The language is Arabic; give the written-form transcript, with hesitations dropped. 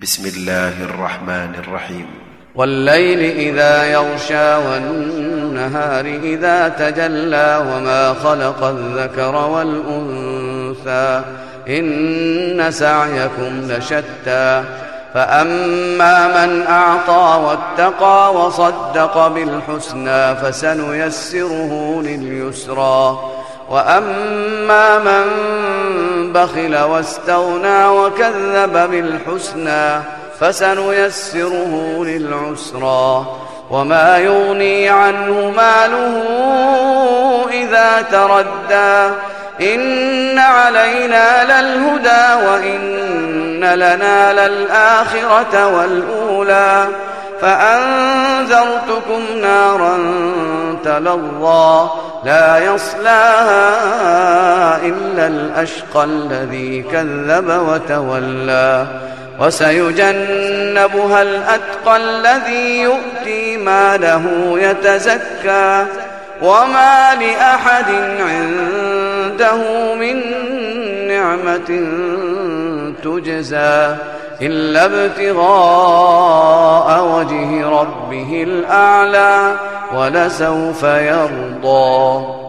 بسم الله الرحمن الرحيم. والليل إذا يغشى والنهار إذا تجلى وما خلق الذكر والأنثى إن سعيكم لشتى فأما من أعطى واتقى وصدق بالحسنى فسنيسره لليسرى وأما من بخل واستغنى وكذب بالحسنى فسنيسره للعسرى وما يغني عنه ماله إذا تردى إن علينا للهدى وإن لنا للآخرة والأولى فأنذرتكم نارا تلظى لا يصلاها إلا الأشقى الذي كذب وتولى وسيجنبها الأتقى الذي يؤتي ماله يتزكى وما لأحد عنده من نعمة تجزى إلا ابتغاء وجه ربه الأعلى ولسوف يرضى.